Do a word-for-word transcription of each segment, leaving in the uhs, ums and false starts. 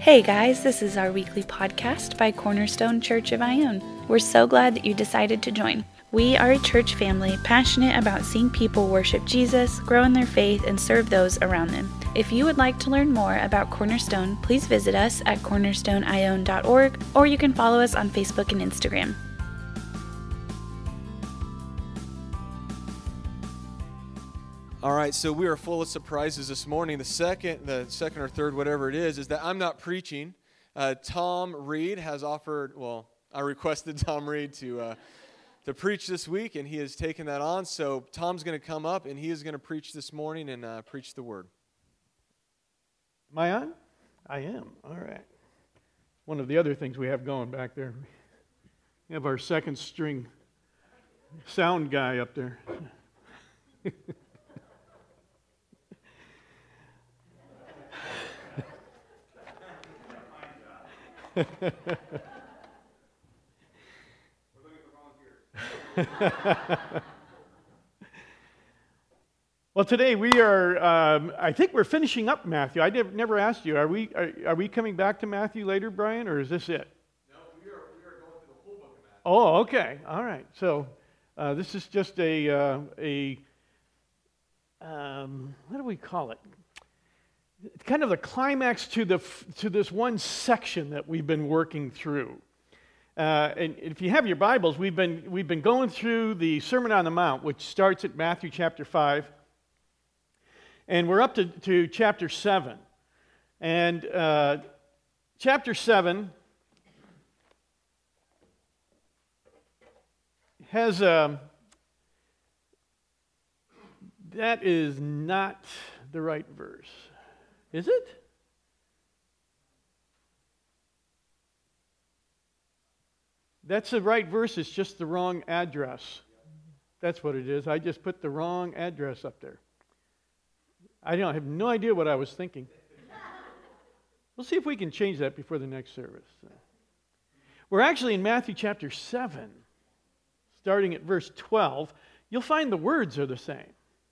Hey guys, this is our weekly podcast by Cornerstone Church of Ione. We're so glad that you decided to join. We are a church family passionate about seeing people worship Jesus, grow in their faith, and serve those around them. If you would like to learn more about Cornerstone, please visit us at cornerstone ione dot org, or you can follow us on Facebook and Instagram. All right, so we are full of surprises this morning. The second, the second or third, whatever it is, is that I'm not preaching. Uh, Tom Reed has offered, well, I requested Tom Reed to uh, to preach this week, and he has taken that on. So Tom's going to come up, and he is going to preach this morning and uh, preach the word. Am I on? I am. All right. One of the other things we have going back there, we have our second string sound guy up there. Well, today we are, um, I think we're finishing up Matthew. I never, never asked you, are we are, are we coming back to Matthew later, Brian, or is this it? No, we are, we are going through the whole book of Matthew. Oh, okay. All right. So uh, this is just a, uh, a um, what do we call it? It's kind of the climax to the to this one section that we've been working through. Uh, and if you have your Bibles, we've been we've been going through the Sermon on the Mount, which starts at Matthew chapter five, and we're up to, to chapter seven. And uh, chapter seven has a that is not the right verse. Is it? That's the right verse, it's just the wrong address. That's what it is. I just put the wrong address up there. I don't I have no idea what I was thinking. We'll see if we can change that before the next service. We're actually in Matthew chapter seven, starting at verse twelve. You'll find the words are the same.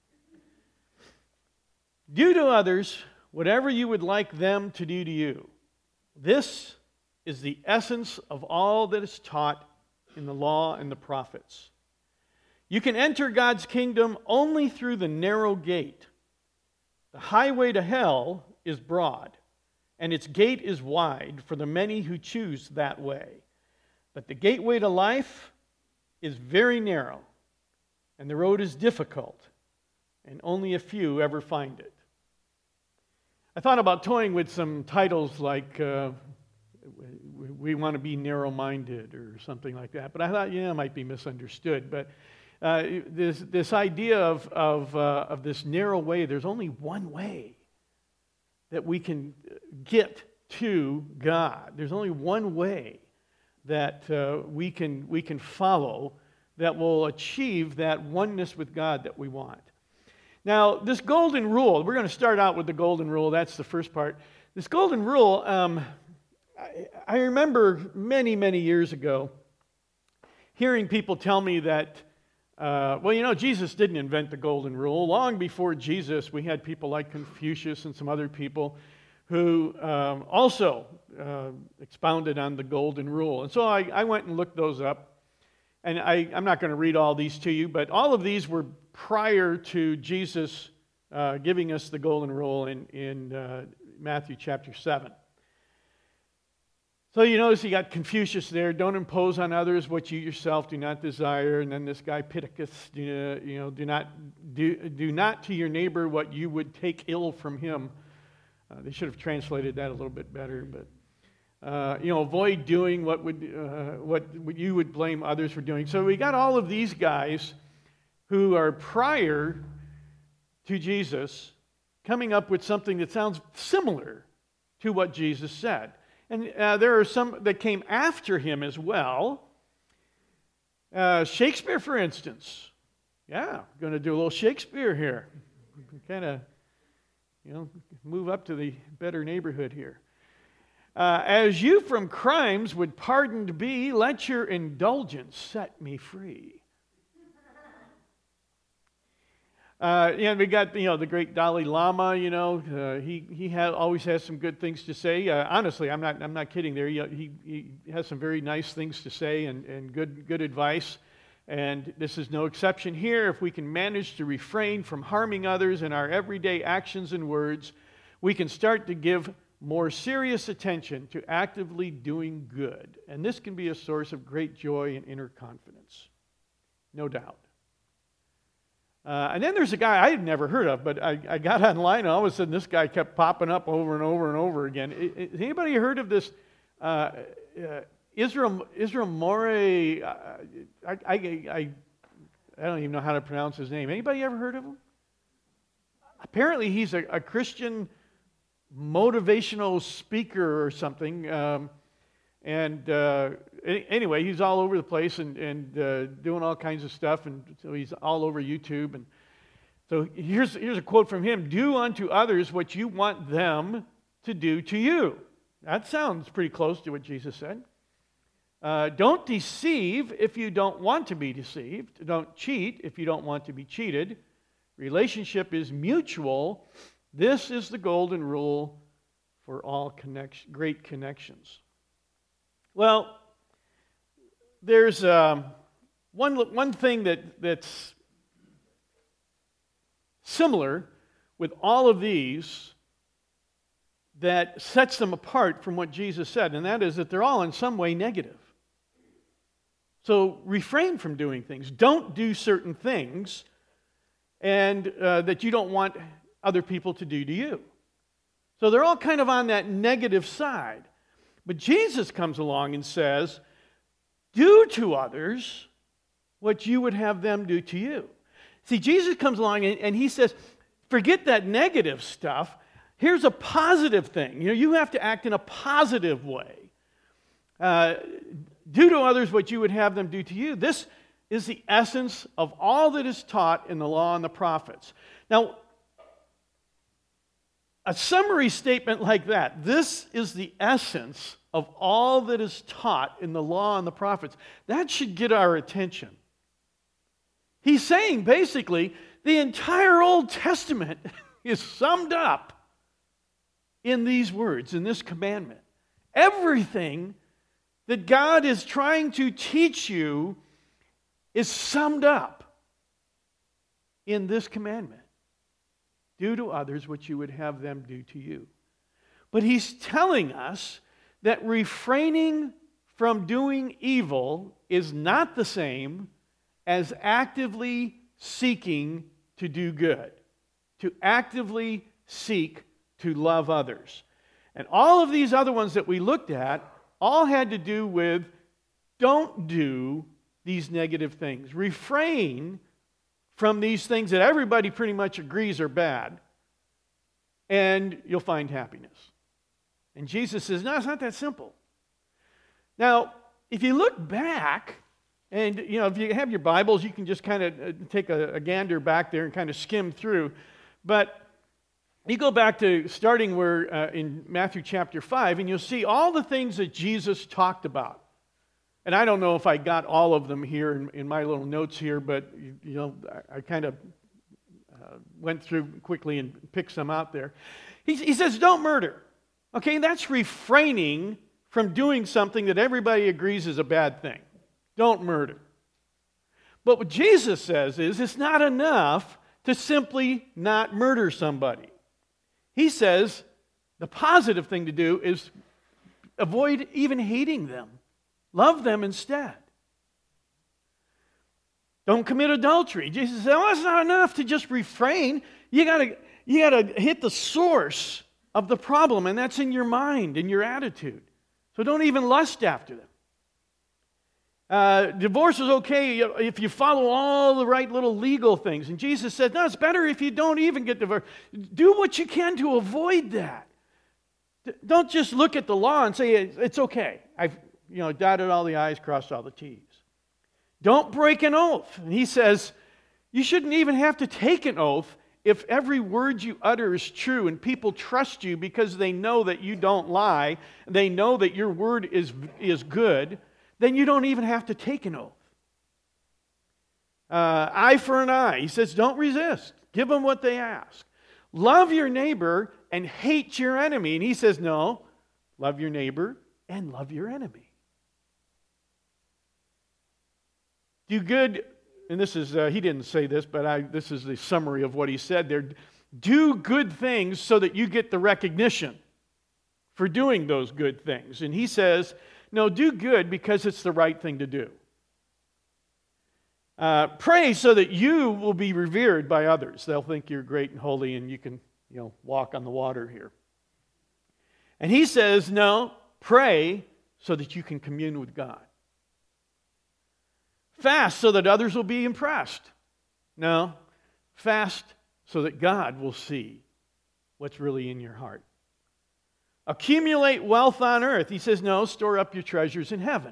Do to others whatever you would like them to do to you. This is the essence of all that is taught in the law and the prophets. You can enter God's kingdom only through the narrow gate. The highway to hell is broad, and its gate is wide for the many who choose that way. But the gateway to life is very narrow, and the road is difficult, and only a few ever find it. I thought about toying with some titles like uh, we want to be narrow-minded or something like that, but I thought, yeah, it might be misunderstood. But uh, this this idea of of, uh, of this narrow way, there's only one way that we can get to God. There's only one way that uh, we can we can follow that will achieve that oneness with God that we want. Now, this golden rule, we're going to start out with the golden rule. That's the first part. This golden rule, um, I, I remember many, many years ago hearing people tell me that, uh, well, you know, Jesus didn't invent the golden rule. Long before Jesus, we had people like Confucius and some other people who um, also uh, expounded on the golden rule. And so I, I went and looked those up. And I, I'm not going to read all these to you, but all of these were prior to Jesus uh, giving us the golden rule in, in uh, Matthew chapter seven. So you notice you got Confucius there, don't impose on others what you yourself do not desire. And then this guy Pittacus, you know, do not, do, do not to your neighbor what you would take ill from him. Uh, they should have translated that a little bit better, but Uh, you know, avoid doing what would uh, what you would blame others for doing. So we got all of these guys who are prior to Jesus coming up with something that sounds similar to what Jesus said. And uh, there are some that came after him as well. Uh, Shakespeare, for instance. Yeah, going to do a little Shakespeare here. Kind of, you know, move up to the better neighborhood here. Uh, as you from crimes would pardoned be, let your indulgence set me free. Uh, and we got, you know, the great Dalai Lama, you know, uh, he, he ha- always has some good things to say. Uh, honestly, I'm not I'm not kidding there. He, he, he has some very nice things to say and, and good good advice. And this is no exception here. If we can manage to refrain from harming others in our everyday actions and words, we can start to give more serious attention to actively doing good. And this can be a source of great joy and inner confidence. No doubt. Uh, and then there's a guy I had never heard of, but I, I got online and all of a sudden this guy kept popping up over and over and over again. Has anybody heard of this uh, uh, Israel, Israel Morey? Uh, I, I, I, I don't even know how to pronounce his name. Anybody ever heard of him? Apparently he's a, a Christian motivational speaker or something. Um, and uh, anyway, he's all over the place and, and uh, doing all kinds of stuff. And so he's all over YouTube. And so here's, here's a quote from him. Do unto others what you want them to do to you. That sounds pretty close to what Jesus said. Uh, don't deceive if you don't want to be deceived. Don't cheat if you don't want to be cheated. Relationship is mutual. This is the golden rule for all connection, great connections. Well, there's um, one, one thing that, that's similar with all of these that sets them apart from what Jesus said, and that is that they're all in some way negative. So refrain from doing things. Don't do certain things and uh, that you don't want other people to do to you. So they're all kind of on that negative side. But Jesus comes along and says, do to others what you would have them do to you. See, Jesus comes along and, and he says, forget that negative stuff. Here's a positive thing. You know, you have to act in a positive way. Uh, do to others what you would have them do to you. This is the essence of all that is taught in the law and the prophets. Now, a summary statement like that, this is the essence of all that is taught in the law and the prophets, that should get our attention. He's saying basically the entire Old Testament is summed up in these words, in this commandment. Everything that God is trying to teach you is summed up in this commandment. Do to others what you would have them do to you. But he's telling us that refraining from doing evil is not the same as actively seeking to do good, to actively seek to love others. And all of these other ones that we looked at all had to do with don't do these negative things. Refrain from these things that everybody pretty much agrees are bad, and you'll find happiness. And Jesus says, no, it's not that simple. Now, if you look back, and you know, if you have your Bibles, you can just kind of take a, a gander back there and kind of skim through. But you go back to starting where uh, in Matthew chapter five, and you'll see all the things that Jesus talked about. And I don't know if I got all of them here in, in my little notes here, but you, you know, I, I kind of uh, went through quickly and picked some out there. He, he says, don't murder. Okay, that's refraining from doing something that everybody agrees is a bad thing. Don't murder. But what Jesus says is it's not enough to simply not murder somebody. He says the positive thing to do is avoid even hating them. Love them instead. Don't commit adultery. Jesus said, well, that's not enough to just refrain. You gotta, you gotta hit the source of the problem, and that's in your mind, in your attitude. So don't even lust after them. Uh, divorce is okay if you follow all the right little legal things. And Jesus said, no, it's better if you don't even get divorced. Do what you can to avoid that. Don't just look at the law and say, it's okay. I've you know, dotted all the I's, crossed all the T's. Don't break an oath. And he says, you shouldn't even have to take an oath if every word you utter is true and people trust you because they know that you don't lie, they know that your word is, is good, then you don't even have to take an oath. Uh, eye for an eye. He says, don't resist. Give them what they ask. Love your neighbor and hate your enemy. And he says, no, love your neighbor and love your enemy. Do good, and this is, uh, he didn't say this, but I, this is the summary of what he said there. Do good things so that you get the recognition for doing those good things. And he says, no, do good because it's the right thing to do. Uh, pray so that you will be revered by others. They'll think you're great and holy and you can, you know, walk on the water here. And he says, no, pray so that you can commune with God. Fast so that others will be impressed. No, fast so that God will see what's really in your heart. Accumulate wealth on earth. He says, no, store up your treasures in heaven.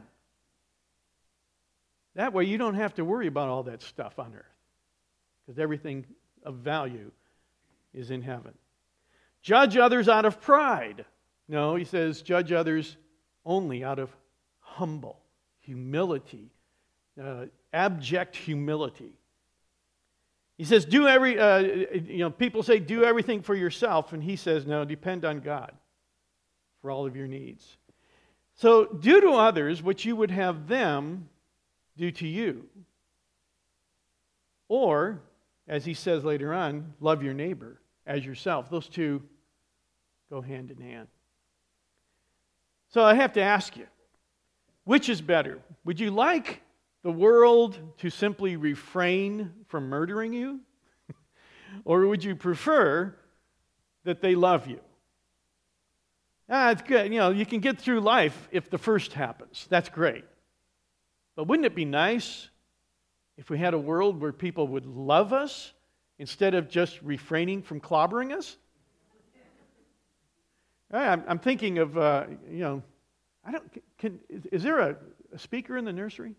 That way you don't have to worry about all that stuff on earth, because everything of value is in heaven. Judge others out of pride. No, he says, judge others only out of humble humility, uh, abject humility. He says, do every, uh, you know, people say, do everything for yourself, and he says, no, depend on God for all of your needs. So do to others what you would have them do to you. Or, as he says later on, love your neighbor as yourself. Those two go hand in hand. So I have to ask you, which is better? Would you like the world to simply refrain from murdering you? Or would you prefer that they love you? Ah, it's good. You know, you can get through life if the first happens. That's great. But wouldn't it be nice if we had a world where people would love us instead of just refraining from clobbering us? I'm, I'm thinking of, uh, you know, I don't. Can, is, is there a, a speaker in the nursery?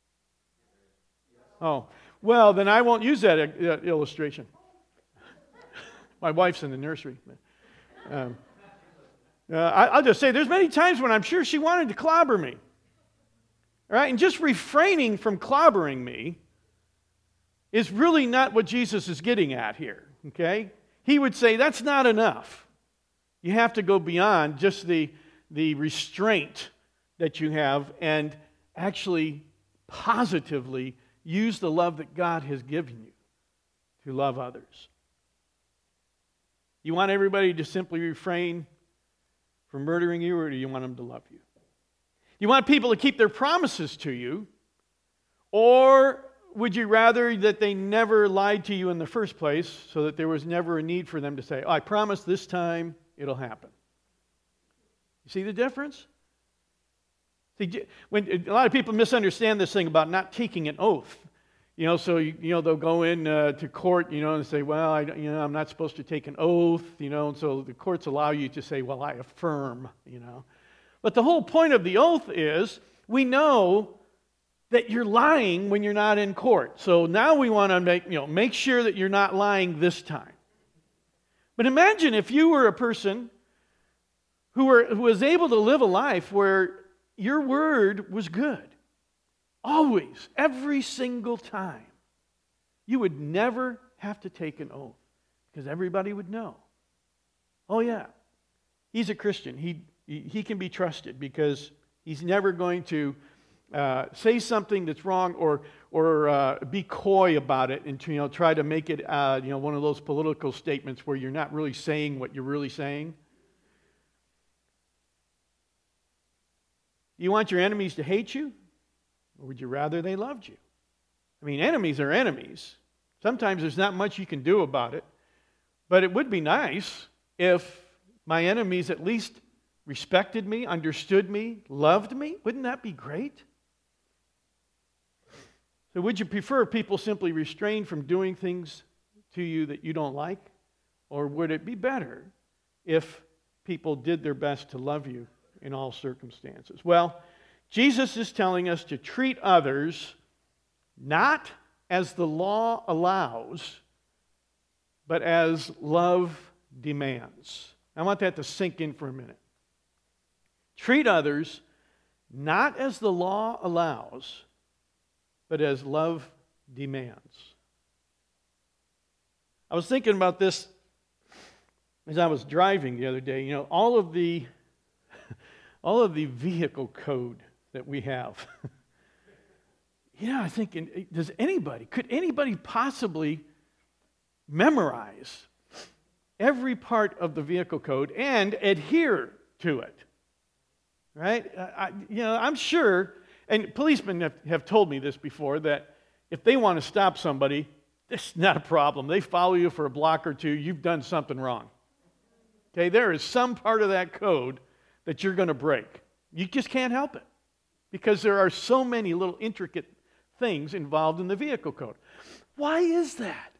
Oh, well, then I won't use that uh, illustration. My wife's in the nursery. Um, uh, I, I'll just say there's many times when I'm sure she wanted to clobber me. All right, and just refraining from clobbering me is really not what Jesus is getting at here, okay? He would say that's not enough. You have to go beyond just the, the restraint that you have and actually positively use the love that God has given you to love others. You want everybody to simply refrain from murdering you, or do you want them to love you? You want people to keep their promises to you, or would you rather that they never lied to you in the first place so that there was never a need for them to say, oh, I promise this time it'll happen? You see the difference? See, when, a lot of people misunderstand this thing about not taking an oath. You know, so, you, you know, they'll go in uh, to court, you know, and say, well, I, you know, I'm not supposed to take an oath, you know, and so the courts allow you to say, well, I affirm, you know. But the whole point of the oath is we know that you're lying when you're not in court. So now we want to make, you know, make sure that you're not lying this time. But imagine if you were a person who, were, who was able to live a life where your word was good. Always, every single time. You would never have to take an oath because everybody would know. Oh yeah, he's a Christian. He, he, he can be trusted because he's never going to uh, say something that's wrong or or uh, be coy about it and to, you know, try to make it uh, you know, one of those political statements where you're not really saying what you're really saying. You want your enemies to hate you? Or would you rather they loved you? I mean, enemies are enemies. Sometimes there's not much you can do about it. But it would be nice if my enemies at least respected me, understood me, loved me. Wouldn't that be great? So would you prefer people simply restrain from doing things to you that you don't like? Or would it be better if people did their best to love you in all circumstances? Well, Jesus is telling us to treat others not as the law allows, but as love demands. I want that to sink in for a minute. Treat others not as the law allows, but as love demands. I was thinking about this as I was driving the other day. You know, all of the all of the vehicle code that we have. Yeah, I think, does anybody, could anybody possibly memorize every part of the vehicle code and adhere to it? Right? I, you know, I'm sure, and policemen have, have told me this before, that if they want to stop somebody, it's not a problem. They follow you for a block or two, you've done something wrong. Okay, there is some part of that code that you're going to break. You just can't help it because there are so many little intricate things involved in the vehicle code. Why is that?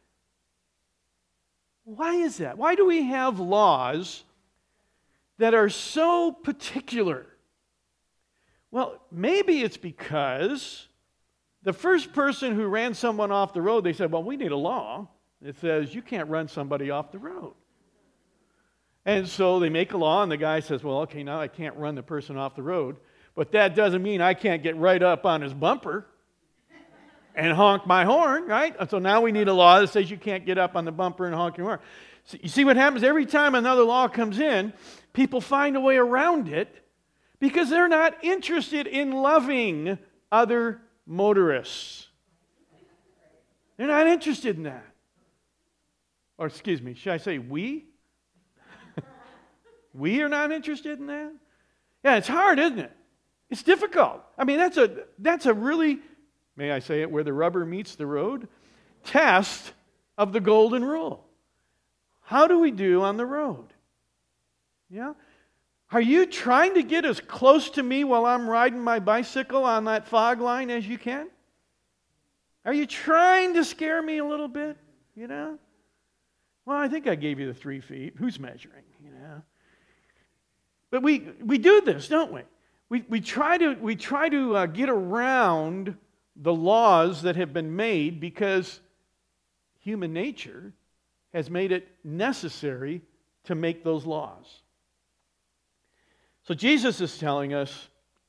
Why is that? Why do we have laws that are so particular? Well, maybe it's because the first person who ran someone off the road, they said, well, we need a law that says you can't run somebody off the road. And so they make a law, and the guy says, well, okay, now I can't run the person off the road, but that doesn't mean I can't get right up on his bumper and honk my horn, right? And so now we need a law that says you can't get up on the bumper and honk your horn. So you see what happens? Every time another law comes in, people find a way around it because they're not interested in loving other motorists. They're not interested in that. Or excuse me, should I say we? We are not interested in that? Yeah, it's hard, isn't it? It's difficult. I mean, that's a that's a really, may I say it, where the rubber meets the road, test of the golden rule. How do we do on the road? Yeah? Are you trying to get as close to me while I'm riding my bicycle on that fog line as you can? Are you trying to scare me a little bit? You know? Well, I think I gave you the three feet. Who's measuring? You know? But we we do this, don't we? We we try to we try to uh, get around the laws that have been made because human nature has made it necessary to make those laws. So Jesus is telling us,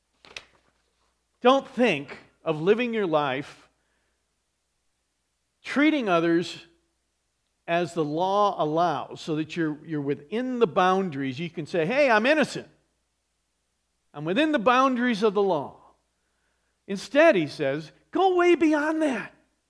don't think of living your life treating others as the law allows, so that you're, you're within the boundaries. You can say, hey, I'm innocent. I'm within the boundaries of the law. Instead, he says, go way beyond that.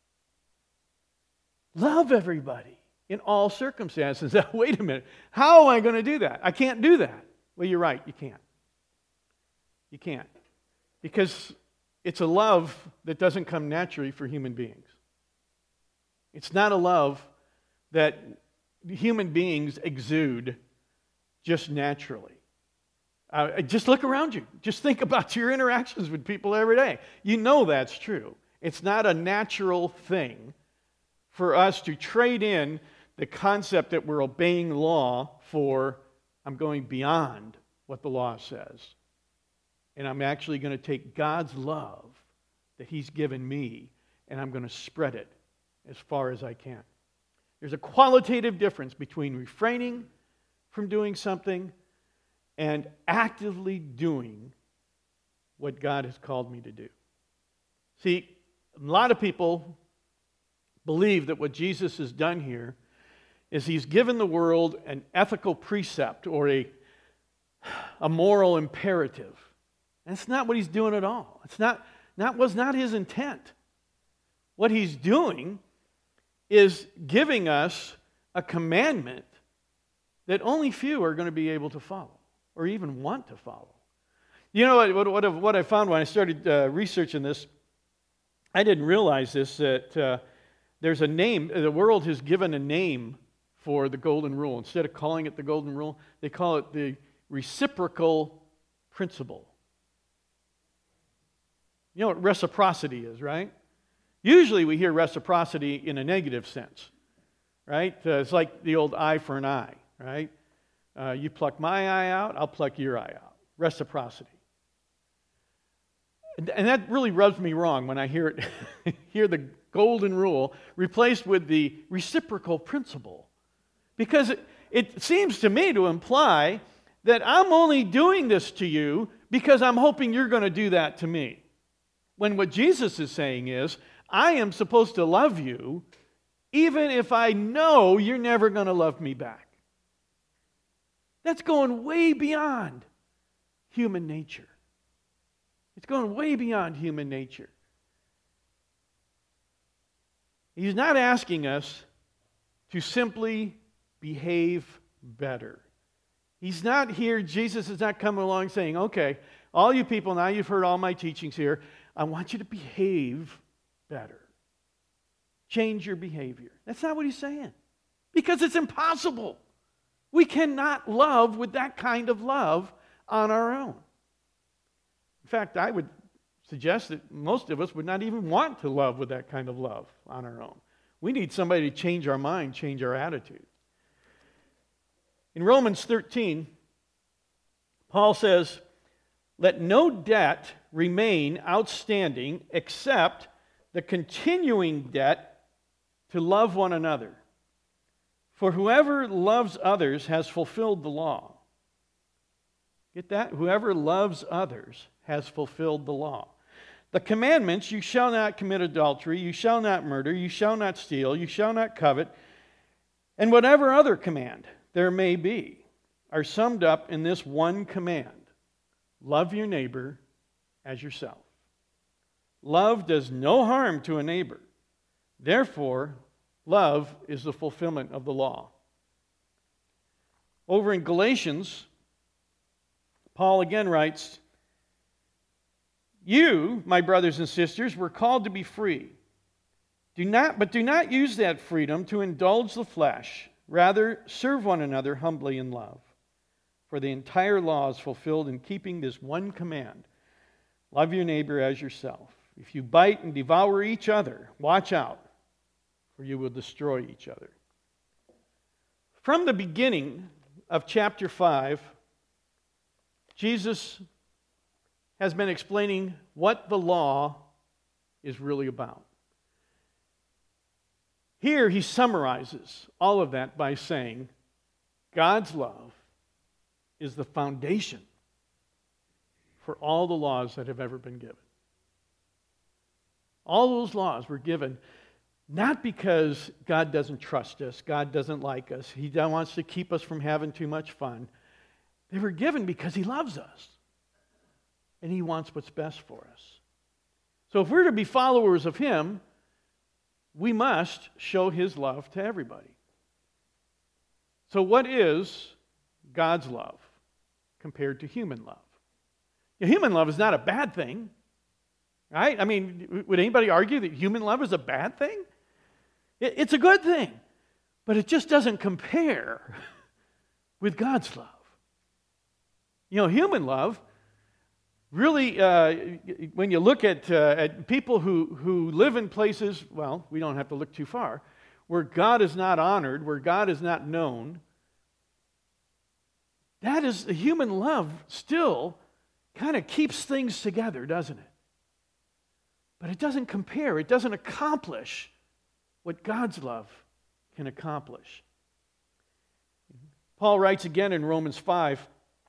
Love everybody in all circumstances. Now, wait a minute. How am I going to do that? I can't do that. Well, you're right. You can't. You can't. Because it's a love that doesn't come naturally for human beings. It's not a love that human beings exude just naturally. Uh, just look around you. Just think about your interactions with people every day. You know that's true. It's not a natural thing for us to trade in the concept that we're obeying law for, I'm going beyond what the law says. And I'm actually going to take God's love that He's given me, and I'm going to spread it as far as I can. There's a qualitative difference between refraining from doing something and actively doing what God has called me to do. See, a lot of people believe that what Jesus has done here is He's given the world an ethical precept or a, a moral imperative. That's not what He's doing at all. It's not, that was not His intent. What He's doing is giving us a commandment that only few are going to be able to follow or even want to follow. You know what, what, what I found when I started uh, researching this, I didn't realize this, that uh, there's a name, the world has given a name for the golden rule. Instead of calling it the golden rule, they call it the reciprocal principle. You know what reciprocity is, right? Usually we hear reciprocity in a negative sense, right? Uh, it's like the old eye for an eye, right? Uh, you pluck my eye out, I'll pluck your eye out. Reciprocity. And, and that really rubs me wrong when I hear it, hear the golden rule replaced with the reciprocal principle. Because it, it seems to me to imply that I'm only doing this to you because I'm hoping you're going to do that to me. When what Jesus is saying is, I am supposed to love you even if I know you're never going to love me back. That's going way beyond human nature. It's going way beyond human nature. He's not asking us to simply behave better. He's not here, Jesus is not coming along saying, okay, all you people, now you've heard all my teachings here, I want you to behave better. Change your behavior. That's not what he's saying. Because it's impossible. We cannot love with that kind of love on our own. In fact, I would suggest that most of us would not even want to love with that kind of love on our own. We need somebody to change our mind, change our attitude. In Romans thirteen, Paul says, let no debt remain outstanding except the continuing debt to love one another. For whoever loves others has fulfilled the law. Get that? Whoever loves others has fulfilled the law. The commandments, you shall not commit adultery, you shall not murder, you shall not steal, you shall not covet, and whatever other command there may be, are summed up in this one command. Love your neighbor as yourself. Love does no harm to a neighbor. Therefore, love is the fulfillment of the law. Over in Galatians, Paul again writes, you, my brothers and sisters, were called to be free. Do not, but do not use that freedom to indulge the flesh. Rather, serve one another humbly in love. For the entire law is fulfilled in keeping this one command. Love your neighbor as yourself. If you bite and devour each other, watch out, for you will destroy each other. From the beginning of chapter five, Jesus has been explaining what the law is really about. Here he summarizes all of that by saying, God's love is the foundation for all the laws that have ever been given. All those laws were given not because God doesn't trust us, God doesn't like us, He wants to keep us from having too much fun. They were given because He loves us. And He wants what's best for us. So if we're to be followers of Him, we must show His love to everybody. So what is God's love compared to human love? Now, human love is not a bad thing, right? I mean, would anybody argue that human love is a bad thing? It's a good thing, but it just doesn't compare with God's love. You know, human love, really, uh, when you look at, uh, at people who, who live in places, well, we don't have to look too far, where God is not honored, where God is not known, that is, human love still kind of keeps things together, doesn't it? But it doesn't compare, it doesn't accomplish what God's love can accomplish. Paul writes again in Romans five,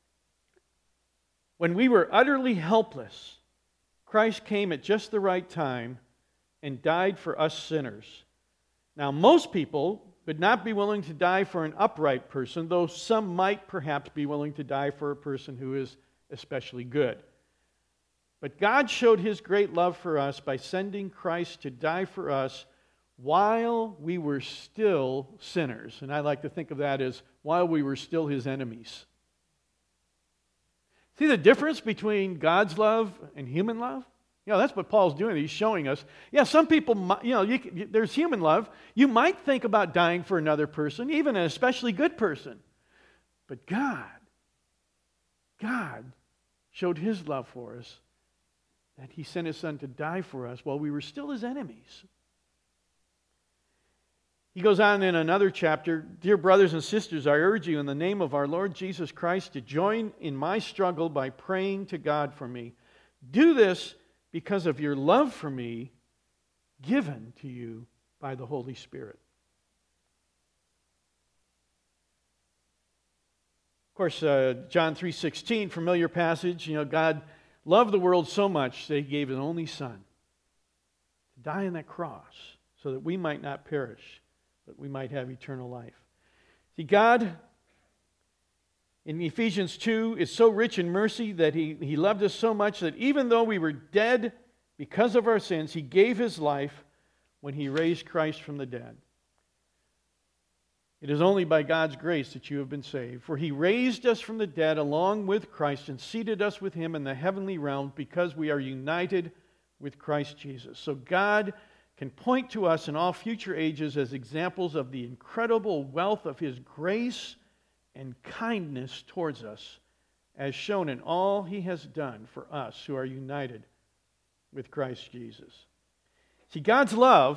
when we were utterly helpless, Christ came at just the right time and died for us sinners. Now, most people would not be willing to die for an upright person, though some might perhaps be willing to die for a person who is especially good. But God showed His great love for us by sending Christ to die for us while we were still sinners. And I like to think of that as while we were still His enemies. See the difference between God's love and human love? You know, that's what Paul's doing. He's showing us. Yeah, some people, you know, you, there's human love. You might think about dying for another person, even an especially good person. But God, God showed His love for us, that He sent His Son to die for us while we were still His enemies. He goes on in another chapter, dear brothers and sisters, I urge you in the name of our Lord Jesus Christ to join in my struggle by praying to God for me. Do this because of your love for me given to you by the Holy Spirit. Of course, uh, John three sixteen, familiar passage, you know, God loved the world so much that He gave His only Son to die on that cross so that we might not perish, that we might have eternal life. See, God, in Ephesians two, is so rich in mercy that he, he loved us so much that even though we were dead because of our sins, He gave His life when He raised Christ from the dead. It is only by God's grace that you have been saved. For He raised us from the dead along with Christ and seated us with Him in the heavenly realm because we are united with Christ Jesus. So God can point to us in all future ages as examples of the incredible wealth of His grace and kindness towards us, as shown in all He has done for us who are united with Christ Jesus. See, God's love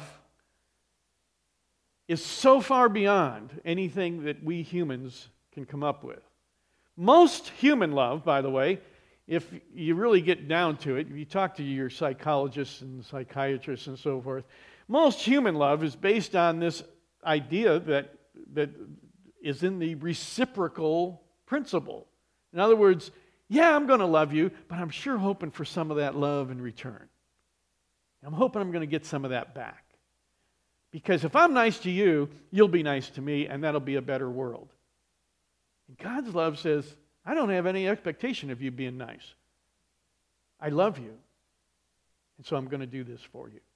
is so far beyond anything that we humans can come up with. Most human love, by the way, if you really get down to it, if you talk to your psychologists and psychiatrists and so forth, most human love is based on this idea that, that is in the reciprocal principle. In other words, yeah, I'm going to love you, but I'm sure hoping for some of that love in return. I'm hoping I'm going to get some of that back. Because if I'm nice to you, you'll be nice to me, and that'll be a better world. And God's love says, I don't have any expectation of you being nice. I love you, and so I'm going to do this for you.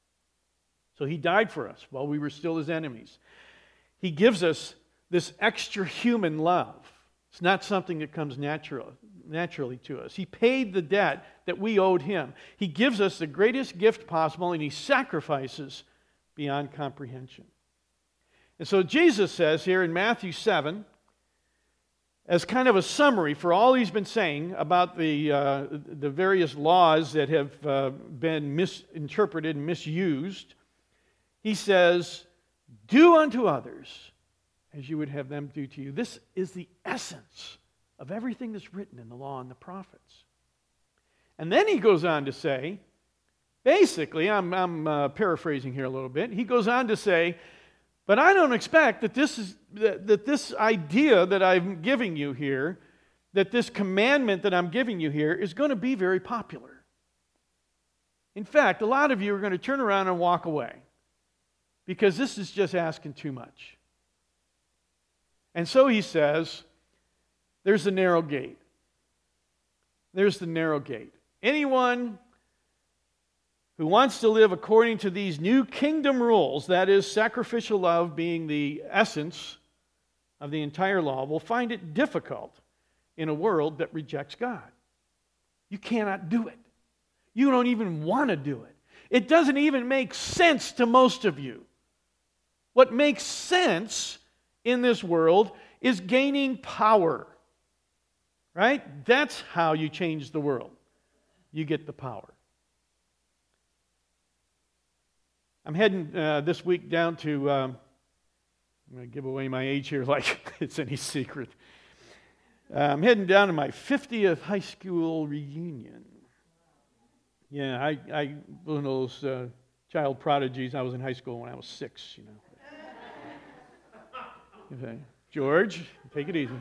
So He died for us while we were still His enemies. He gives us this extra human love. It's not something that comes natural, naturally to us. He paid the debt that we owed Him. He gives us the greatest gift possible, and He sacrifices beyond comprehension. And so Jesus says here in Matthew seven, as kind of a summary for all He's been saying about the, uh, the various laws that have uh, been misinterpreted and misused, He says, do unto others as you would have them do to you. This is the essence of everything that's written in the law and the prophets. And then He goes on to say, basically, I'm, I'm uh, paraphrasing here a little bit, He goes on to say, but I don't expect that this is that, that this idea that I'm giving you here, that this commandment that I'm giving you here is going to be very popular. In fact, a lot of you are going to turn around and walk away because this is just asking too much. And so He says, there's the narrow gate. There's the narrow gate. Anyone who wants to live according to these new kingdom rules, that is, sacrificial love being the essence of the entire law, will find it difficult in a world that rejects God. You cannot do it. You don't even want to do it. It doesn't even make sense to most of you. What makes sense in this world is gaining power. Right? That's how you change the world. You get the power. I'm heading uh, this week down to, um, I'm going to give away my age here like it's any secret. Uh, I'm heading down to my fiftieth high school reunion. Yeah, I, I one of those uh, child prodigies. I was in high school when I was six, you know. Okay. George, take it easy.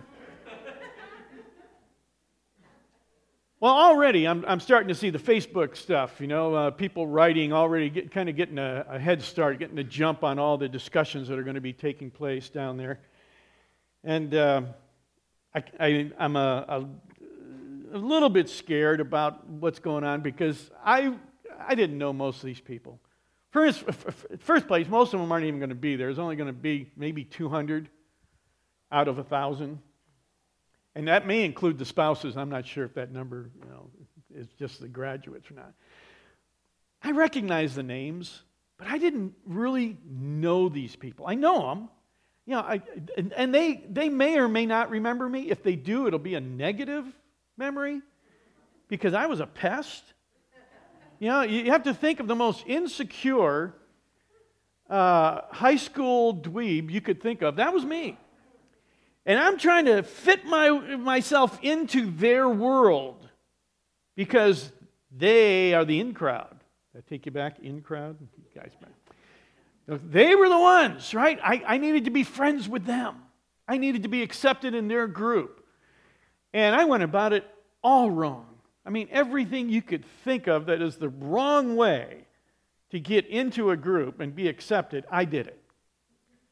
Well, already I'm I'm starting to see the Facebook stuff, you know, uh, people writing already, get, kind of getting a, a head start, getting a jump on all the discussions that are going to be taking place down there. And uh, I, I, I'm a, a, a little bit scared about what's going on because I I didn't know most of these people. First, first place, most of them aren't even going to be there. There's only going to be maybe two hundred out of one thousand. And that may include the spouses. I'm not sure if that number, you know, is just the graduates or not. I recognize the names, but I didn't really know these people. I know them, you know, I, and, and they they may or may not remember me. If they do, it'll be a negative memory because I was a pest. You know, you have to think of the most insecure uh, high school dweeb you could think of. That was me. And I'm trying to fit my, myself into their world because they are the in crowd. Did I take you back, in crowd? You guys, man. They were the ones, right? I, I needed to be friends with them. I needed to be accepted in their group. And I went about it all wrong. I mean, everything you could think of that is the wrong way to get into a group and be accepted, I did it.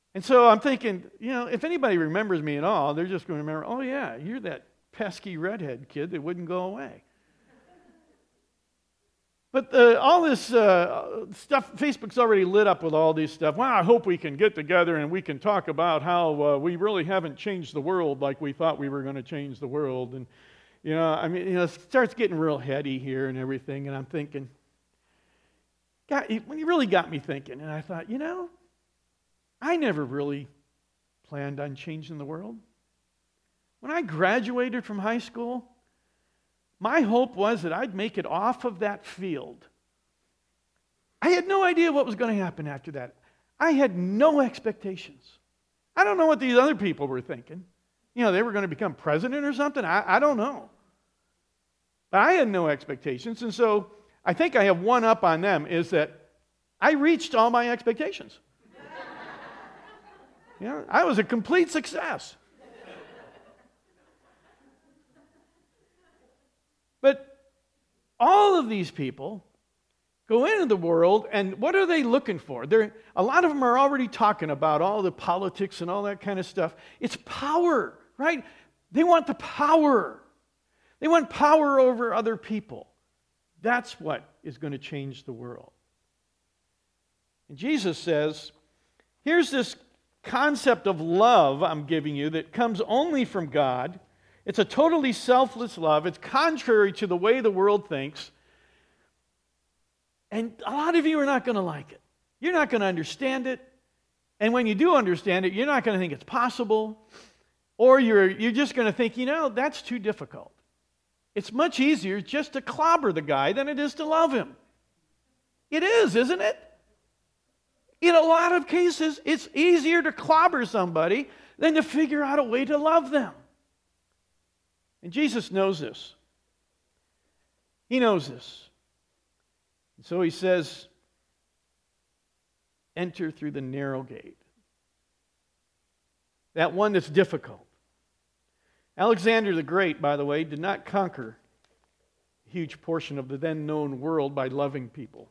And so I'm thinking, you know, if anybody remembers me at all, they're just going to remember, oh yeah, you're that pesky redhead kid that wouldn't go away. But the, all this uh, stuff, Facebook's already lit up with all this stuff. Well, I hope we can get together and we can talk about how uh, we really haven't changed the world like we thought we were going to change the world. And, you know, I mean, you know, it starts getting real heady here and everything. And I'm thinking, God, when you really got me thinking. And I thought, you know, I never really planned on changing the world. When I graduated from high school, my hope was that I'd make it off of that field. I had no idea what was going to happen after that. I had no expectations. I don't know what these other people were thinking. You know, they were going to become president or something. I, I don't know. But I had no expectations. And so I think I have one up on them is that I reached all my expectations. You know, I was a complete success. But all of these people go into the world, and what are they looking for? They're, a lot of them are already talking about all the politics and all that kind of stuff. It's power, right? They want the power. They want power over other people. That's what is going to change the world. And Jesus says, here's this concept of love I'm giving you that comes only from God. It's a totally selfless love. It's contrary to the way the world thinks. And a lot of you are not going to like it. You're not going to understand it. And when you do understand it, you're not going to think it's possible. Or you're, you're just going to think, you know, that's too difficult. It's much easier just to clobber the guy than it is to love him. It is, isn't it? In a lot of cases, it's easier to clobber somebody than to figure out a way to love them. And Jesus knows this. He knows this. And so he says, enter through the narrow gate. That one that's difficult. Alexander the Great, by the way, did not conquer a huge portion of the then known world by loving people.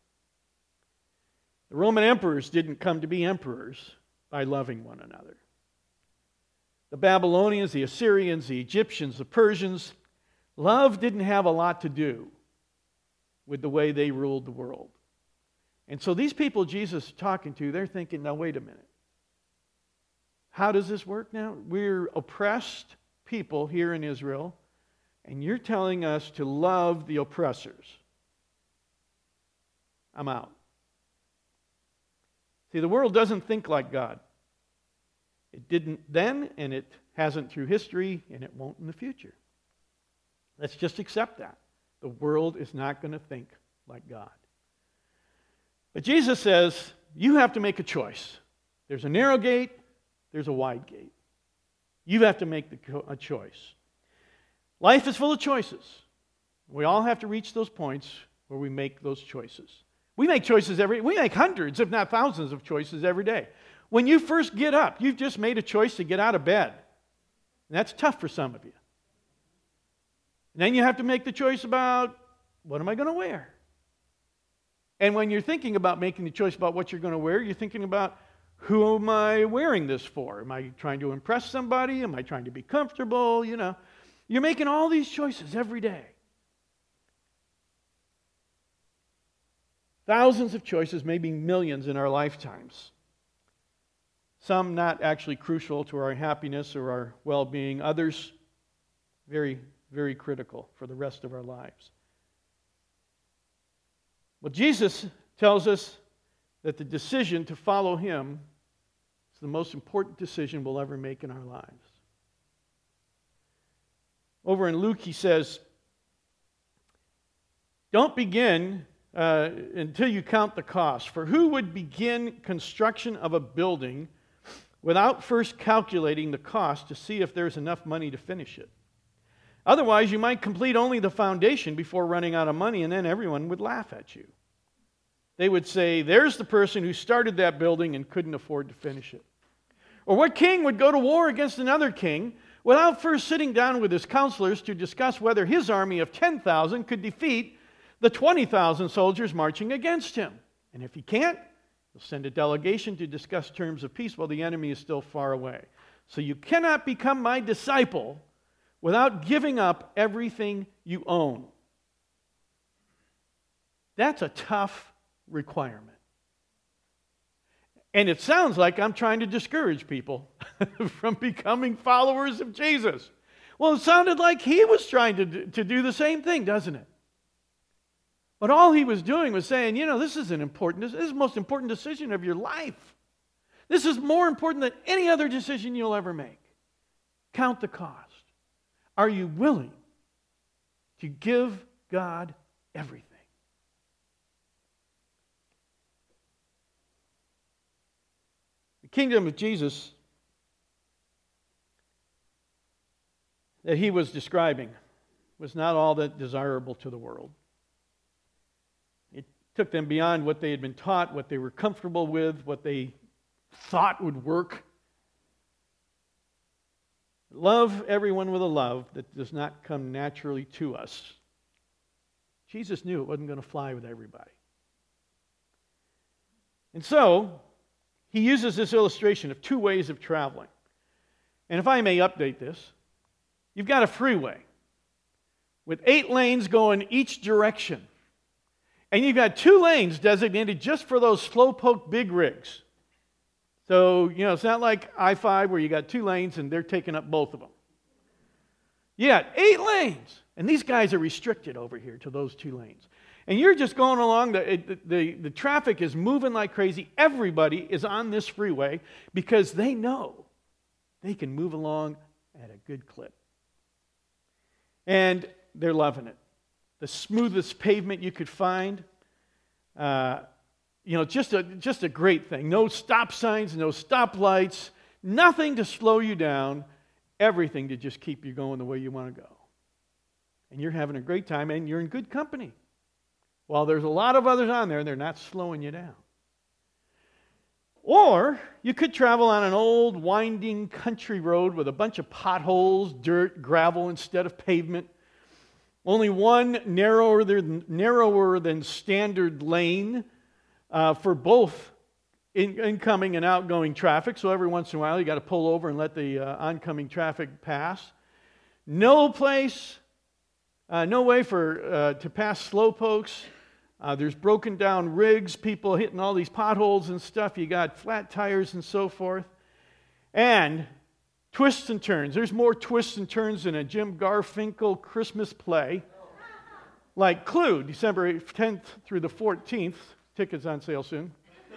The Roman emperors didn't come to be emperors by loving one another. The Babylonians, the Assyrians, the Egyptians, the Persians, love didn't have a lot to do with the way they ruled the world. And so these people Jesus is talking to, they're thinking, now wait a minute. How does this work now? We're oppressed people here in Israel, and you're telling us to love the oppressors. I'm out. See, the world doesn't think like God. It didn't then, and it hasn't through history, and it won't in the future. Let's just accept that. The world is not going to think like God. But Jesus says, you have to make a choice. There's a narrow gate, there's a wide gate. You have to make the, a choice. Life is full of choices. We all have to reach those points where we make those choices. We make choices every, we make hundreds, if not thousands of choices every day. When you first get up, you've just made a choice to get out of bed. And that's tough for some of you. And then you have to make the choice about, what am I going to wear? And when you're thinking about making the choice about what you're going to wear, you're thinking about, who am I wearing this for? Am I trying to impress somebody? Am I trying to be comfortable? You know, you're making all these choices every day. Thousands of choices, maybe millions in our lifetimes. Some not actually crucial to our happiness or our well-being. Others very, very critical for the rest of our lives. Well, Jesus tells us that the decision to follow Him is the most important decision we'll ever make in our lives. Over in Luke, he says, don't begin uh, until you count the cost. For who would begin construction of a building without first calculating the cost to see if there's enough money to finish it? Otherwise, you might complete only the foundation before running out of money, and then everyone would laugh at you. They would say, there's the person who started that building and couldn't afford to finish it. Or what king would go to war against another king without first sitting down with his counselors to discuss whether his army of ten thousand could defeat the twenty thousand soldiers marching against him? And if he can't, He'll send a delegation to discuss terms of peace while the enemy is still far away. So you cannot become my disciple without giving up everything you own. That's a tough requirement. And it sounds like I'm trying to discourage people from becoming followers of Jesus. Well, it sounded like he was trying to do, to do the same thing, doesn't it? But all he was doing was saying, you know, this is an important, this is the most important decision of your life. This is more important than any other decision you'll ever make. Count the cost. Are you willing to give God everything? The kingdom of Jesus that he was describing was not all that desirable to the world. It took them beyond what they had been taught, what they were comfortable with, what they thought would work. Love everyone with a love that does not come naturally to us. Jesus knew it wasn't going to fly with everybody. And so, he uses this illustration of two ways of traveling. And if I may update this, you've got a freeway with eight lanes going each direction. And you've got two lanes designated just for those slowpoke big rigs. So, you know, it's not like I five where you got two lanes and they're taking up both of them. You got eight lanes. And these guys are restricted over here to those two lanes. And you're just going along, the, the, the, the traffic is moving like crazy. Everybody is on this freeway because they know they can move along at a good clip. And they're loving it. The smoothest pavement you could find. Uh, you know, just a, just a great thing. No stop signs, no stoplights, nothing to slow you down, everything to just keep you going the way you want to go. And you're having a great time and you're in good company. While there's a lot of others on there, they're not slowing you down. Or you could travel on an old winding country road with a bunch of potholes, dirt, gravel instead of pavement. Only one narrower than, narrower than standard lane uh, for both in, incoming and outgoing traffic. So every once in a while you got to pull over and let the uh, oncoming traffic pass. No place, uh, no way for uh, to pass slowpokes. Uh, there's broken down rigs, people hitting all these potholes and stuff. You got flat tires and so forth. And twists and turns. There's more twists and turns than a Jim Garfinkel Christmas play. Like Clue, December tenth through the fourteenth. Tickets on sale soon.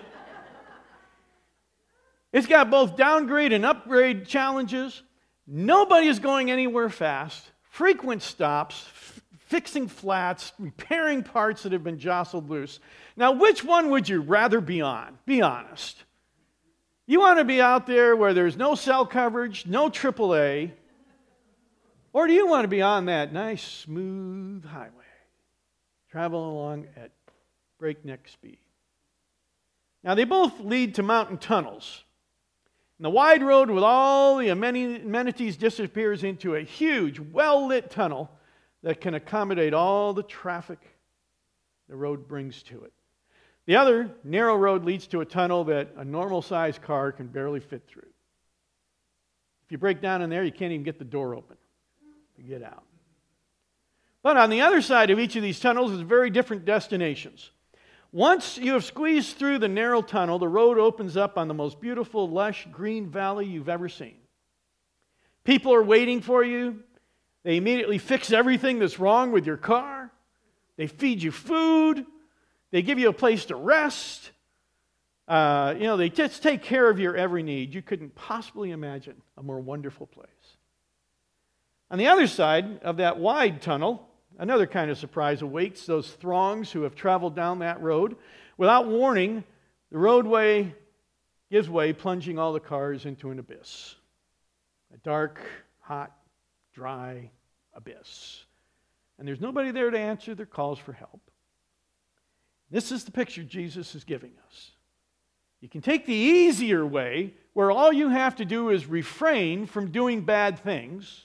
It's got both downgrade and upgrade challenges. Nobody is going anywhere fast. Frequent stops. Fixing flats, repairing parts that have been jostled loose. Now, which one would you rather be on? Be honest. You want to be out there where there's no cell coverage, no triple A, or do you want to be on that nice, smooth highway, traveling along at breakneck speed? Now, they both lead to mountain tunnels. And the wide road with all the amenities disappears into a huge, well-lit tunnel that can accommodate all the traffic the road brings to it. The other narrow road leads to a tunnel that a normal-sized car can barely fit through. If you break down in there, you can't even get the door open to get out. But on the other side of each of these tunnels is very different destinations. Once you have squeezed through the narrow tunnel, the road opens up on the most beautiful, lush, green valley you've ever seen. People are waiting for you. They immediately fix everything that's wrong with your car. They feed you food. They give you a place to rest. Uh, you know, they just take care of your every need. You couldn't possibly imagine a more wonderful place. On the other side of that wide tunnel, another kind of surprise awaits those throngs who have traveled down that road. Without warning, the roadway gives way, plunging all the cars into an abyss. A dark, hot, dry abyss. And there's nobody there to answer their calls for help. This is the picture Jesus is giving us. You can take the easier way, where all you have to do is refrain from doing bad things.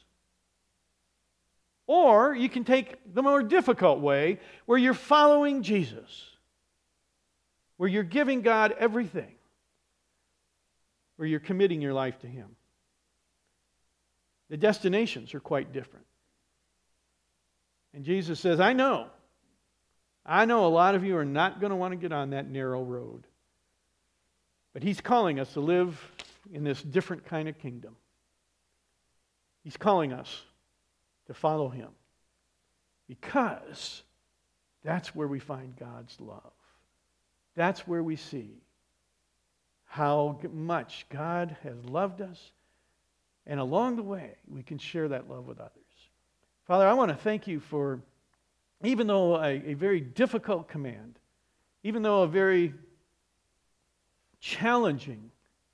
Or you can take the more difficult way, where you're following Jesus. where you're giving God everything, where you're committing your life to Him. The destinations are quite different. And Jesus says, I know, I know a lot of you are not going to want to get on that narrow road. But He's calling us to live in this different kind of kingdom. He's calling us to follow Him because that's where we find God's love. That's where we see how much God has loved us, and along the way, we can share that love with others. Father, I want to thank You for, even though a, a very difficult command, even though a very challenging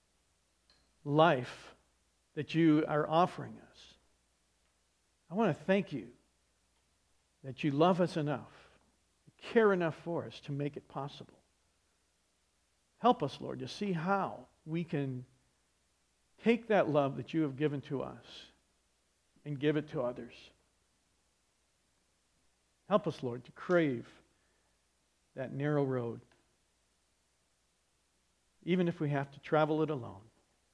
life that You are offering us, I want to thank You that You love us enough, care enough for us to make it possible. Help us, Lord, to see how we can take that love that You have given to us and give it to others. Help us, Lord, to crave that narrow road, even if we have to travel it alone.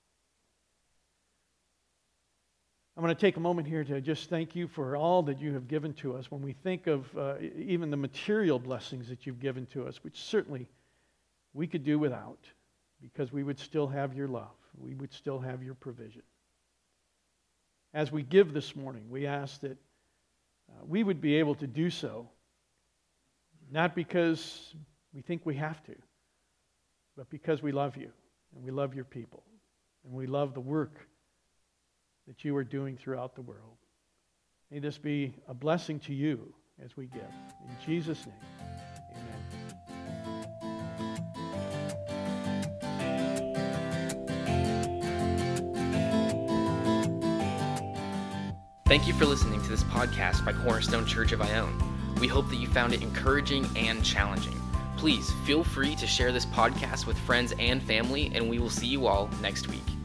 I'm going to take a moment here to just thank You for all that You have given to us. When we think of uh, even the material blessings that You've given to us, which certainly we could do without, because we would still have Your love. We would still have Your provision. As we give this morning, we ask that uh, we would be able to do so, not because we think we have to, but because we love You, and we love Your people, and we love the work that You are doing throughout the world. May this be a blessing to You as we give. In Jesus' name, amen. Thank you for listening to this podcast by Cornerstone Church of Ione. We hope that you found it encouraging and challenging. Please feel free to share this podcast with friends and family, and we will see you all next week.